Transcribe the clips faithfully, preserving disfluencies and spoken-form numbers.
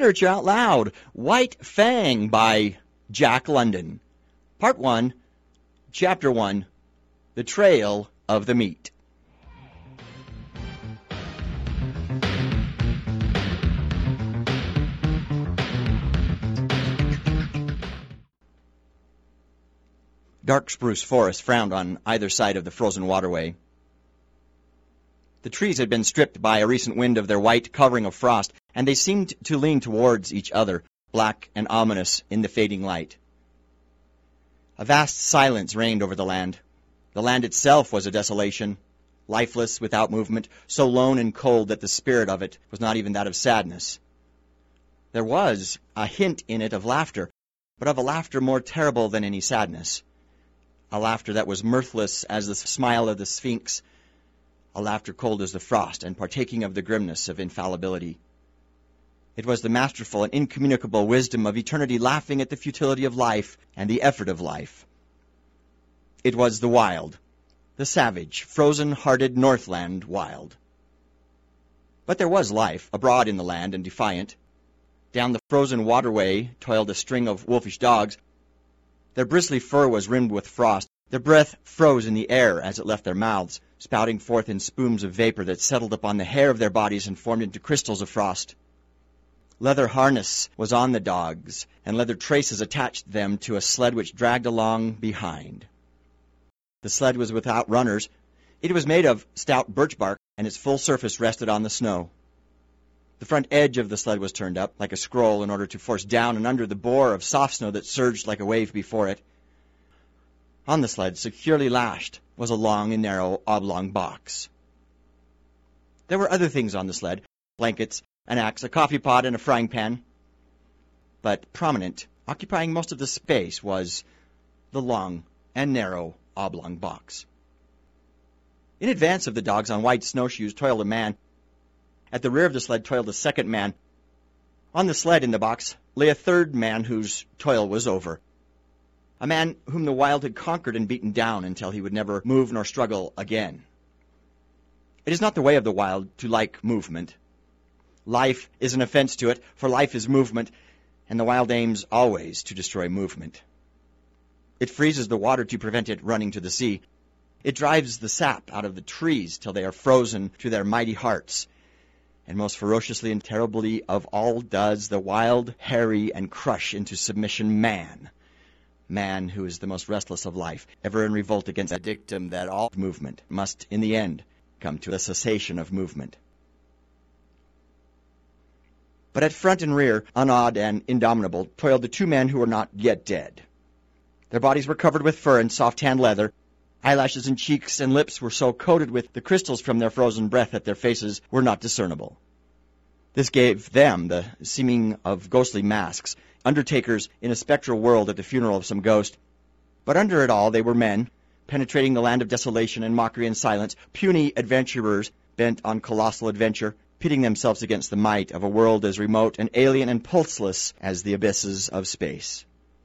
Literature Out Loud, White Fang by Jack London. Part one, Chapter one, The Trail of the Meat. Dark spruce forest frowned on either side of the frozen waterway. The trees had been stripped by a recent wind of their white covering of frost, and they seemed to lean towards each other, black and ominous in the fading light. A vast silence reigned over the land. The land itself was a desolation, lifeless, without movement, so lone and cold that the spirit of it was not even that of sadness. There was a hint in it of laughter, but of a laughter more terrible than any sadness. A laughter that was mirthless as the smile of the Sphinx, a laughter cold as the frost and partaking of the grimness of infallibility. It was the masterful and incommunicable wisdom of eternity laughing at the futility of life and the effort of life. It was the wild, the savage, frozen-hearted Northland wild. But there was life abroad in the land and defiant. Down the frozen waterway toiled a string of wolfish dogs. Their bristly fur was rimmed with frost. Their breath froze in the air as it left their mouths, spouting forth in spumes of vapor that settled upon the hair of their bodies and formed into crystals of frost. Leather harness was on the dogs, and leather traces attached them to a sled which dragged along behind. The sled was without runners. It was made of stout birch bark, and its full surface rested on the snow. The front edge of the sled was turned up, like a scroll, in order to force down and under the bore of soft snow that surged like a wave before it. On the sled, securely lashed, was a long and narrow oblong box. There were other things on the sled, blankets, an axe, a coffee pot, and a frying pan. But prominent, occupying most of the space, was the long and narrow oblong box. In advance of the dogs on white snowshoes toiled a man. At the rear of the sled toiled a second man. On the sled in the box lay a third man whose toil was over. A man whom the wild had conquered and beaten down until he would never move nor struggle again. It is not the way of the wild to like movement. Life is an offense to it, for life is movement, and the wild aims always to destroy movement. It freezes the water to prevent it running to the sea. It drives the sap out of the trees till they are frozen to their mighty hearts. And most ferociously and terribly of all does the wild harry and crush into submission man. Man, who is the most restless of life, ever in revolt against a dictum that all movement must, in the end, come to a cessation of movement. But at front and rear, unawed and indomitable, toiled the two men who were not yet dead. Their bodies were covered with fur and soft-tanned leather. Eyelashes and cheeks and lips were so coated with the crystals from their frozen breath that their faces were not discernible. This gave them the seeming of ghostly masks, undertakers in a spectral world at the funeral of some ghost. But under it all they were men, penetrating the land of desolation and mockery and silence, puny adventurers bent on colossal adventure, pitting themselves against the might of a world as remote and alien and pulseless as the abysses of space.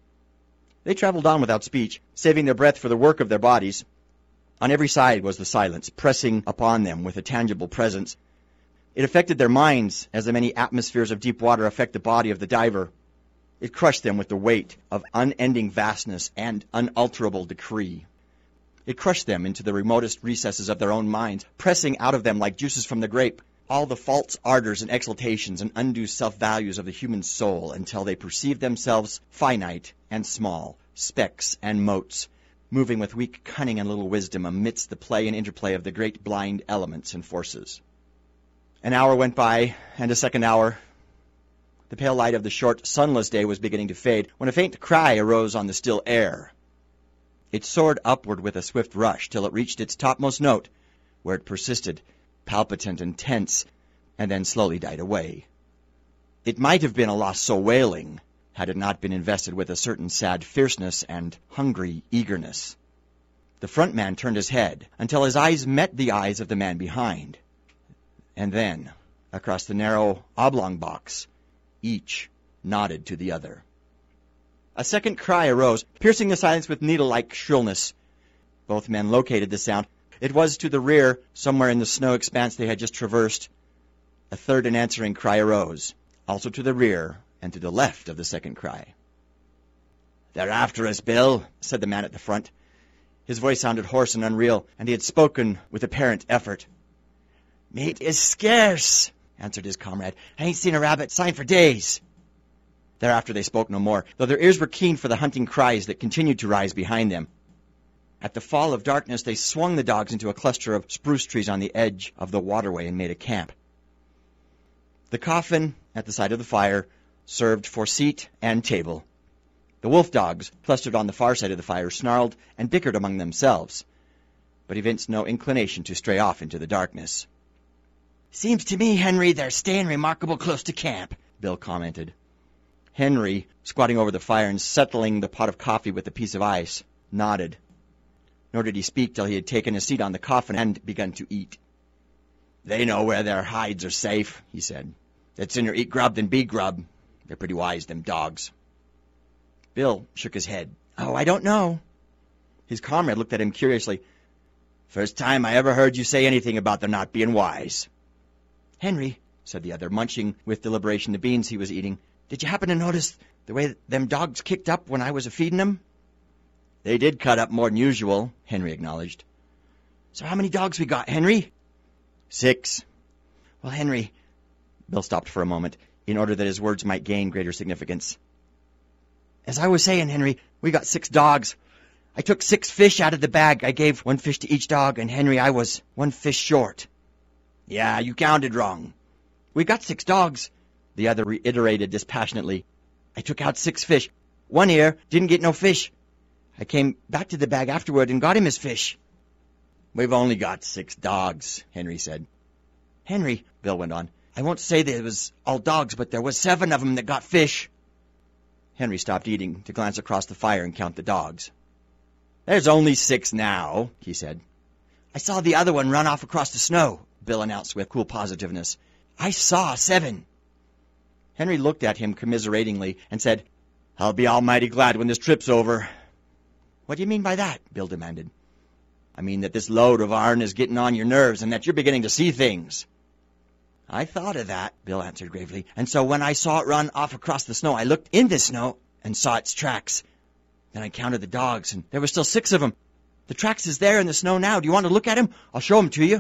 They traveled on without speech, saving their breath for the work of their bodies. On every side was the silence, pressing upon them with a tangible presence. It affected their minds as the many atmospheres of deep water affect the body of the diver. It crushed them with the weight of unending vastness and unalterable decree. It crushed them into the remotest recesses of their own minds, pressing out of them like juices from the grape all the false ardors and exaltations and undue self-values of the human soul until they perceived themselves finite and small, specks and motes, moving with weak cunning and little wisdom amidst the play and interplay of the great blind elements and forces. An hour went by, and a second hour. The pale light of the short, sunless day was beginning to fade, when a faint cry arose on the still air. It soared upward with a swift rush till it reached its topmost note, where it persisted, palpitant and tense, and then slowly died away. It might have been a loss so wailing, had it not been invested with a certain sad fierceness and hungry eagerness. The front man turned his head until his eyes met the eyes of the man behind. And then, across the narrow oblong box, each nodded to the other. A second cry arose, piercing the silence with needle-like shrillness. Both men located the sound. It was to the rear, somewhere in the snow expanse they had just traversed. A third and answering cry arose, also to the rear and to the left of the second cry. "They're after us, Bill," said the man at the front. His voice sounded hoarse and unreal, and he had spoken with apparent effort. "Meat is scarce," answered his comrade. "I ain't seen a rabbit sign for days." Thereafter they spoke no more, though their ears were keen for the hunting cries that continued to rise behind them. At the fall of darkness, they swung the dogs into a cluster of spruce trees on the edge of the waterway and made a camp. The coffin at the side of the fire served for seat and table. The wolf dogs, clustered on the far side of the fire, snarled and bickered among themselves, but evinced no inclination to stray off into the darkness. "Seems to me, Henry, they're staying remarkable close to camp," Bill commented. Henry, squatting over the fire and settling the pot of coffee with a piece of ice, nodded. Nor did he speak till he had taken a seat on the coffin and begun to eat. "They know where their hides are safe," he said. "They'd sooner eat grub than be grub. They're pretty wise, them dogs." Bill shook his head. "Oh, I don't know." His comrade looked at him curiously. "First time I ever heard you say anything about their not being wise." "Henry," said the other, munching with deliberation the beans he was eating, "did you happen to notice the way them dogs kicked up when I was a-feeding them?" "They did cut up more than usual," Henry acknowledged. "So how many dogs we got, Henry?" "Six." "Well, Henry—" Bill stopped for a moment, in order that his words might gain greater significance. "As I was saying, Henry, we got six dogs. I took six fish out of the bag. I gave one fish to each dog, and Henry, I was one fish short." "Yeah, you counted wrong." "We got six dogs," the other reiterated dispassionately. "I took out six fish. One here didn't get no fish. I came back to the bag afterward and got him his fish." "We've only got six dogs," Henry said. "Henry," Bill went on, "I won't say they was all dogs, but there was seven of 'em that got fish." Henry stopped eating to glance across the fire and count the dogs. "There's only six now," he said. "I saw the other one run off across the snow," Bill announced with cool positiveness. "I saw seven." Henry looked at him commiseratingly and said, "I'll be almighty glad when this trip's over." "What do you mean by that?" Bill demanded. "I mean that this load of ourn is getting on your nerves and that you're beginning to see things." "I thought of that," Bill answered gravely, "and so when I saw it run off across the snow, I looked in the snow and saw its tracks. Then I counted the dogs, and there were still six of 'em. The tracks is there in the snow now. Do you want to look at 'em? I'll show 'em to you."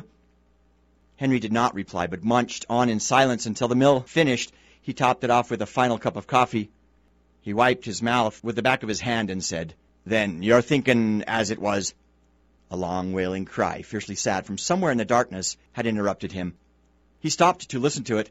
Henry did not reply, but munched on in silence until the meal finished. He topped it off with a final cup of coffee. He wiped his mouth with the back of his hand and said, "Then you're thinking as it was—" A long wailing cry, fiercely sad, from somewhere in the darkness had interrupted him. He stopped to listen to it.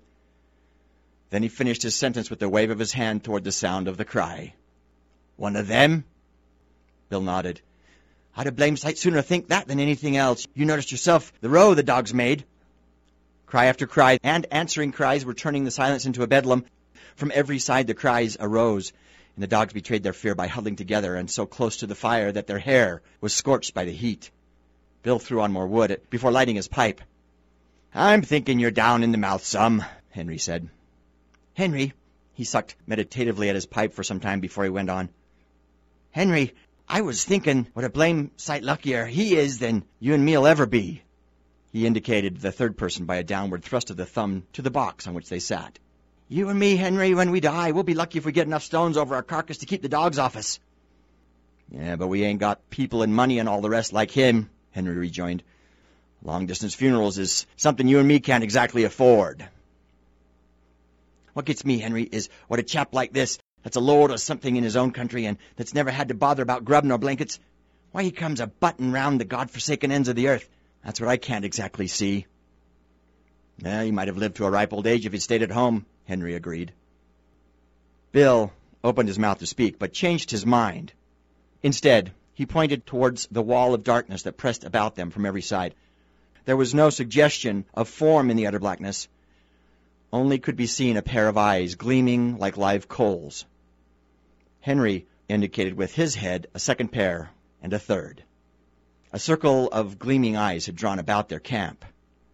Then he finished his sentence with a wave of his hand toward the sound of the cry. "One of them?" Bill nodded. "I'd a blamed sight sooner think that than anything else. You noticed yourself the row the dogs made." Cry after cry and answering cries were turning the silence into a bedlam. From every side the cries arose, and the dogs betrayed their fear by huddling together and so close to the fire that their hair was scorched by the heat. Bill threw on more wood before lighting his pipe. "I'm thinking you're down in the mouth some," Henry said. "Henry," he sucked meditatively at his pipe for some time before he went on. "Henry, I was thinking what a blame sight luckier he is than you and me'll ever be." He indicated the third person by a downward thrust of the thumb to the box on which they sat. "You and me, Henry, when we die, we'll be lucky if we get enough stones over our carcass to keep the dogs off us." "Yeah, but we ain't got people and money and all the rest like him," Henry rejoined. "Long-distance funerals is something you and me can't exactly afford." "What gets me, Henry, is what a chap like this, that's a lord or something in his own country and that's never had to bother about grub nor blankets, why he comes a-butting round the God-forsaken ends of the earth. That's what I can't exactly see." "Yeah, he might have lived to a ripe old age if he'd stayed at home," Henry agreed. Bill opened his mouth to speak, but changed his mind. Instead, he pointed towards the wall of darkness that pressed about them from every side. There was no suggestion of form in the utter blackness. Only could be seen a pair of eyes gleaming like live coals. Henry indicated with his head a second pair and a third. A circle of gleaming eyes had drawn about their camp.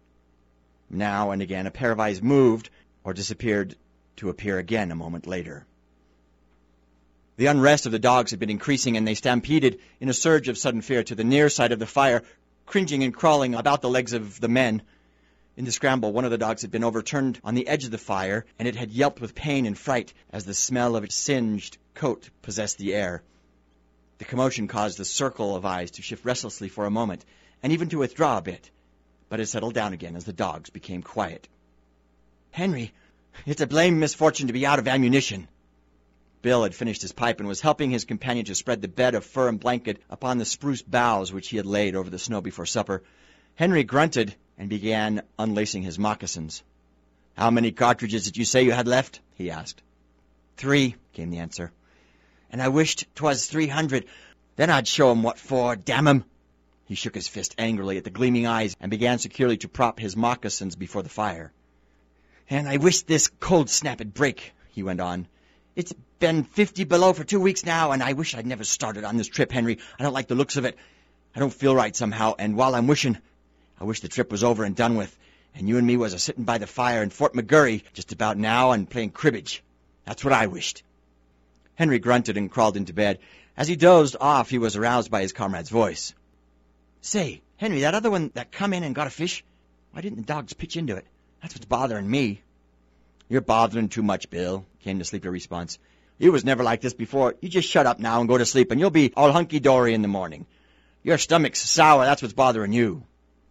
Now and again a pair of eyes moved or disappeared to appear again a moment later. The unrest of the dogs had been increasing, and they stampeded in a surge of sudden fear to the near side of the fire, cringing and crawling about the legs of the men. In the scramble, one of the dogs had been overturned on the edge of the fire, and it had yelped with pain and fright as the smell of its singed coat possessed the air. The commotion caused the circle of eyes to shift restlessly for a moment, and even to withdraw a bit, but it settled down again as the dogs became quiet. "Henry, it's a blamed misfortune to be out of ammunition." Bill had finished his pipe and was helping his companion to spread the bed of fur and blanket upon the spruce boughs which he had laid over the snow before supper. Henry grunted and began unlacing his moccasins. "How many cartridges did you say you had left?" he asked. "Three," came the answer. "And I wished 'twas three hundred. Then I'd show 'em what for, damn 'em!" He shook his fist angrily at the gleaming eyes and began securely to prop his moccasins before the fire. "And I wish this cold snap'd break," he went on. "It's been fifty below for two weeks now, and I wish I'd never started on this trip, Henry. I don't like the looks of it. I don't feel right somehow, and while I'm wishing, I wish the trip was over and done with, and you and me was a-sitting by the fire in Fort McGurry just about now and playing cribbage. That's what I wished." Henry grunted and crawled into bed. As he dozed off, he was aroused by his comrade's voice. "Say, Henry, that other one that come in and got a fish, why didn't the dogs pitch into it? That's what's bothering me." "You're bothering too much, Bill," came the sleepy response. "You was never like this before. You just shut up now and go to sleep, and you'll be all hunky-dory in the morning. Your stomach's sour, that's what's bothering you."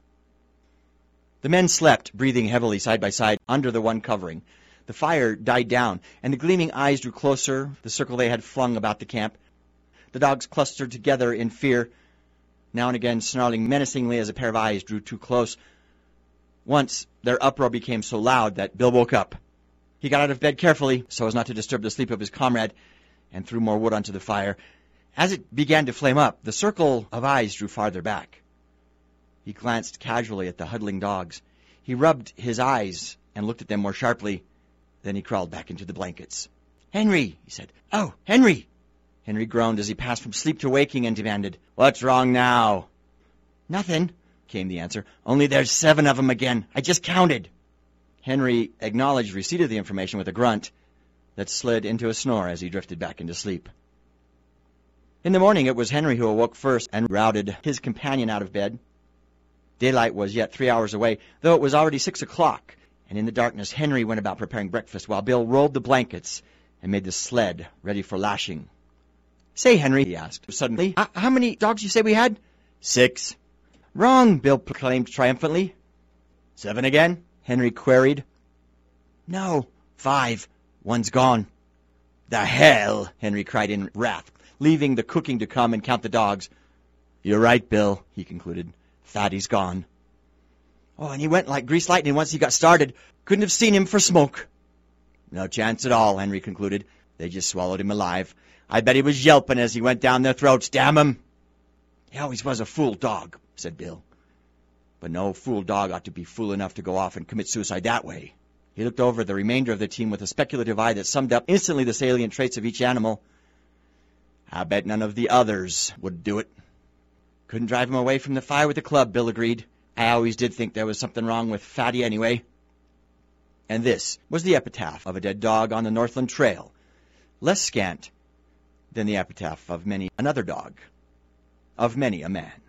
The men slept, breathing heavily side by side under the one covering. The fire died down, and the gleaming eyes drew closer, the circle they had flung about the camp. The dogs clustered together in fear, now and again snarling menacingly as a pair of eyes drew too close. Once, their uproar became so loud that Bill woke up. He got out of bed carefully, so as not to disturb the sleep of his comrade, and threw more wood onto the fire. As it began to flame up, the circle of eyes drew farther back. He glanced casually at the huddling dogs. He rubbed his eyes and looked at them more sharply. Then he crawled back into the blankets. "Henry," he said. "Oh, Henry!" Henry groaned as he passed from sleep to waking and demanded, "What's wrong now?" "Nothing," came the answer. "Only there's seven of 'em again. I just counted." Henry acknowledged receipt of the information with a grunt that slid into a snore as he drifted back into sleep. In the morning, it was Henry who awoke first and routed his companion out of bed. Daylight was yet three hours away, though it was already six o'clock, and in the darkness Henry went about preparing breakfast while Bill rolled the blankets and made the sled ready for lashing. "Say, Henry," he asked suddenly, uh, "how many dogs you say we had?" "Six." "Wrong," Bill proclaimed triumphantly. "Seven again?" Henry queried. "No, five. One's gone." "The hell!" Henry cried in wrath, leaving the cooking to come and count the dogs. "You're right, Bill," he concluded. "Fatty's gone." "Oh, and he went like greased lightning once he got started. Couldn't have seen him for smoke." "No chance at all," Henry concluded. "They just swallowed him alive. I bet he was yelping as he went down their throats, damn him." "He always was a fool dog," said Bill. "But no fool dog ought to be fool enough to go off and commit suicide that way." He looked over the remainder of the team with a speculative eye that summed up instantly the salient traits of each animal. "I bet none of the others would do it." "Couldn't drive him away from the fire with a club," Bill agreed. "I always did think there was something wrong with Fatty anyway." And this was the epitaph of a dead dog on the Northland Trail, less scant than the epitaph of many another dog, of many a man.